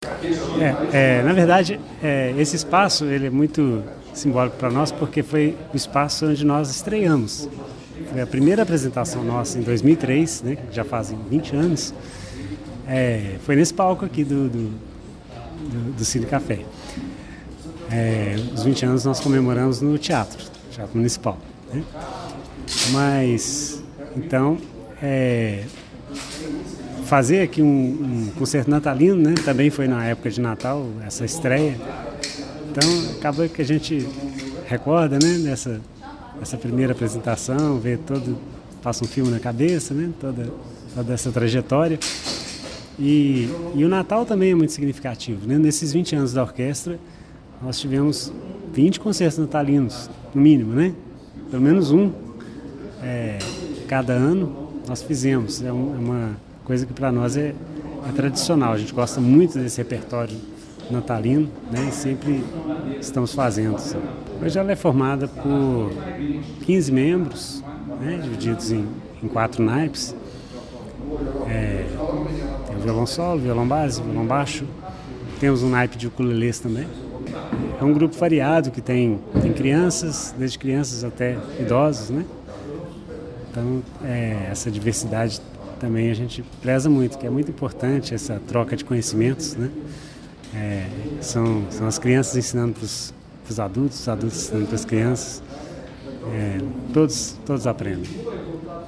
Na verdade, esse espaço ele é muito simbólico para nós porque foi o espaço onde nós estreamos. Foi a primeira apresentação nossa em 2003, né, que já fazem 20 anos, foi nesse palco aqui do Cine Café. Os 20 anos nós comemoramos no Teatro Municipal, né? Mas, então, fazer aqui um concerto natalino, né? Também foi na época de Natal, essa estreia. Então, acaba que a gente recorda, né, dessa primeira apresentação, passa um filme na cabeça, né, toda essa trajetória. E o Natal também é muito significativo, né? Nesses 20 anos da orquestra, nós tivemos 20 concertos natalinos, no mínimo, né? Pelo menos um cada ano nós fizemos. É uma coisa que para nós é tradicional. A gente gosta muito desse repertório natalino, né? E sempre estamos fazendo. Assim. Hoje ela é formada por 15 membros, né? Divididos em 4 naipes. Tem o violão solo, violão base, violão baixo. Temos um naipe de ukulelês também. É um grupo variado que tem crianças, desde crianças até idosos, né? Então, essa diversidade também a gente preza muito, que é muito importante essa troca de conhecimentos, né? São as crianças ensinando para os adultos, os adultos ensinando para as crianças. Todos aprendem.